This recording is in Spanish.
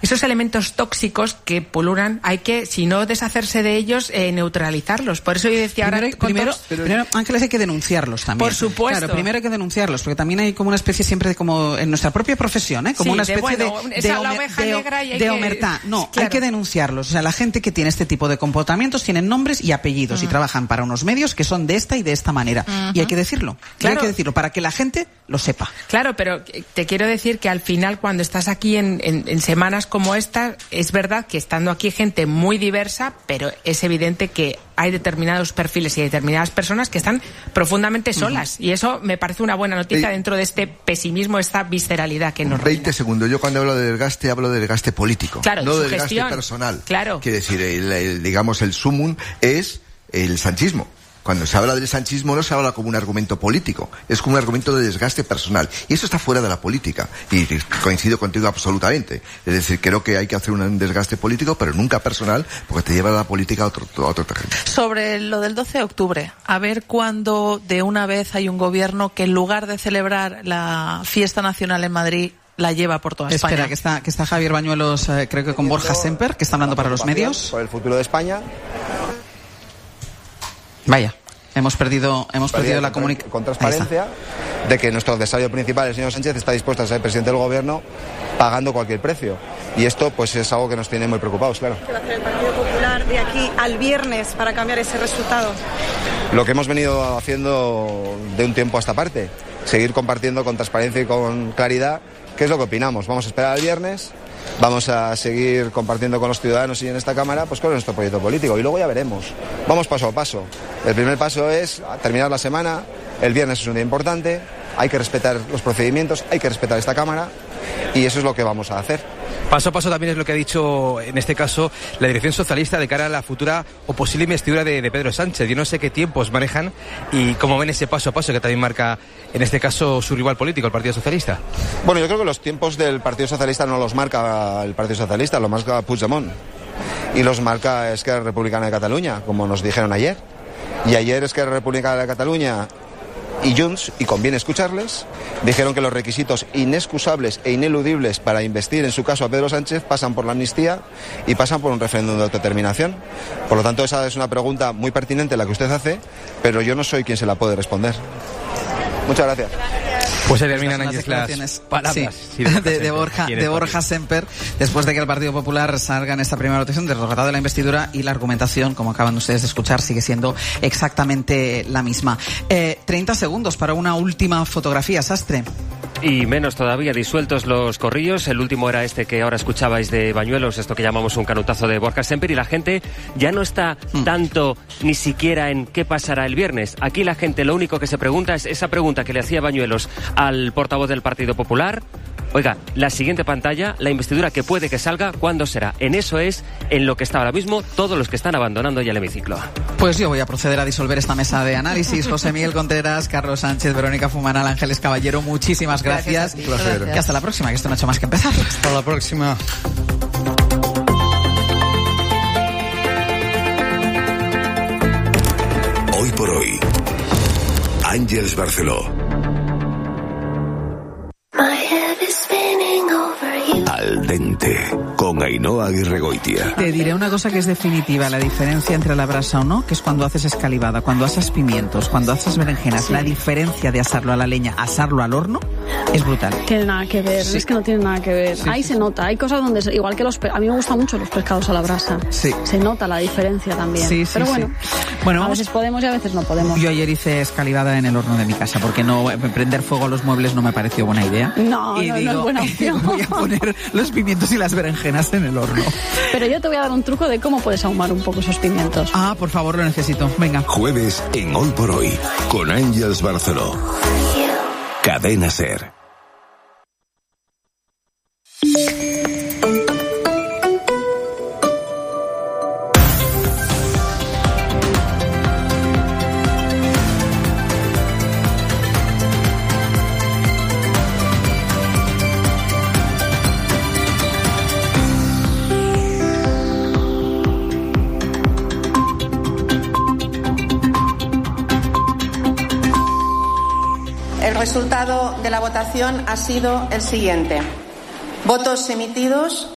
esos elementos tóxicos que pululan, hay que, si no deshacerse de ellos, neutralizarlos. Por eso yo decía primero, Ángeles, hay que denunciarlos también. Por supuesto. Claro, primero hay que denunciarlos, porque también hay como una especie siempre de, como en nuestra propia profesión, como una especie de omertá. No, claro. Hay que denunciarlos. O sea, la gente que tiene este tipo de comportamientos tienen nombres y apellidos y trabajan para unos medios que son de esta y de esta manera. Y hay que decirlo. Claro. Hay que decirlo para que la gente lo sepa. Claro, pero te quiero decir que al final, cuando estás aquí en semanas como esta, es verdad que estando aquí gente muy diversa, pero es evidente que hay determinados perfiles y determinadas personas que están profundamente solas. Y eso me parece una buena noticia dentro de este pesimismo, esta visceralidad que nos reina. 20 segundos. Yo cuando hablo de desgaste, hablo de desgaste político. Claro, no de desgaste personal. Claro. Quiere decir, el sumum es el sanchismo. Cuando se habla del sanchismo no se habla como un argumento político, es como un argumento de desgaste personal. Y eso está fuera de la política. Y coincido contigo absolutamente. Es decir, creo que hay que hacer un desgaste político, pero nunca personal, porque te lleva la política a otro terreno. Sobre lo del 12 de octubre, a ver cuándo de una vez hay un gobierno que en lugar de celebrar la fiesta nacional en Madrid, la lleva por toda España. Espera, que está Javier Bañuelos, creo que con Borja Semper, que está hablando para los medios. Por el futuro de España. Vaya, hemos perdido la comunicación. Con transparencia de que nuestro adversario principal, el señor Sánchez, está dispuesto a ser presidente del gobierno pagando cualquier precio. Y esto pues es algo que nos tiene muy preocupados, claro. ¿Qué va a hacer el Partido Popular de aquí al viernes para cambiar ese resultado? Lo que hemos venido haciendo de un tiempo a esta parte, seguir compartiendo con transparencia y con claridad qué es lo que opinamos. Vamos a esperar al viernes. Vamos a seguir compartiendo con los ciudadanos y en esta Cámara pues cuál es nuestro proyecto político y luego ya veremos. Vamos paso a paso. El primer paso es terminar la semana, el viernes es un día importante, hay que respetar los procedimientos, hay que respetar esta Cámara y eso es lo que vamos a hacer. Paso a paso también es lo que ha dicho, en este caso, la dirección socialista de cara a la futura o posible investidura de Pedro Sánchez. Yo no sé qué tiempos manejan y cómo ven ese paso a paso que también marca, en este caso, su rival político, el Partido Socialista. Bueno, yo creo que los tiempos del Partido Socialista no los marca el Partido Socialista, los marca Puigdemont. Y los marca Esquerra Republicana de Cataluña, como nos dijeron ayer. Y ayer Esquerra Republicana de Cataluña y Junts, y conviene escucharles, dijeron que los requisitos inexcusables e ineludibles para investir, en su caso, a Pedro Sánchez, pasan por la amnistía y pasan por un referéndum de autodeterminación. Por lo tanto, esa es una pregunta muy pertinente la que usted hace, pero yo no soy quien se la puede responder. Muchas gracias. Pues ahí terminan las palabras de Borja Semper, después de que el Partido Popular salga en esta primera votación del resultado de la investidura, y la argumentación, como acaban ustedes de escuchar, sigue siendo exactamente la misma. 30 segundos para una última fotografía, Sastre. Y menos todavía, disueltos los corrillos. El último era este que ahora escuchabais de Bañuelos, esto que llamamos un canutazo de Borja Semper, y la gente ya no está tanto ni siquiera en qué pasará el viernes. Aquí la gente lo único que se pregunta es esa pregunta que le hacía Bañuelos al portavoz del Partido Popular. Oiga, la siguiente pantalla, la investidura que puede que salga, ¿cuándo será? En eso es en lo que está ahora mismo todos los que están abandonando ya el hemiciclo. Pues yo voy a proceder a disolver esta mesa de análisis. José Miguel Contreras, Carlos Sánchez, Verónica Fumanal, Ángeles Caballero, muchísimas gracias. Un placer. Y hasta la próxima, que esto no ha hecho más que empezar. Hasta la próxima. Hoy por hoy, Ángeles Barceló. Al dente, con Ainhoa Aguirregoitia. Te diré una cosa que es definitiva, la diferencia entre la brasa o no, que es cuando haces escalivada, cuando haces pimientos, cuando haces berenjenas. Sí. La diferencia de asarlo a la leña, asarlo al horno, es brutal. Tiene nada que ver, es que no tiene nada que ver. Ahí se nota, hay cosas donde, igual que a mí me gustan mucho los pescados a la brasa. Sí. Se nota la diferencia también. Sí, pero bueno, a veces podemos y a veces no podemos. Yo ayer hice escalivada en el horno de mi casa, porque no prender fuego a los muebles no me pareció buena idea. No es buena opción. Voy a poner los pimientos y las berenjenas en el horno. Pero yo te voy a dar un truco de cómo puedes ahumar un poco esos pimientos. Ah, por favor, lo necesito. Venga. Jueves en Hoy por Hoy, con Ángeles Barceló. Cadena SER. El resultado de la votación ha sido el siguiente. Votos emitidos,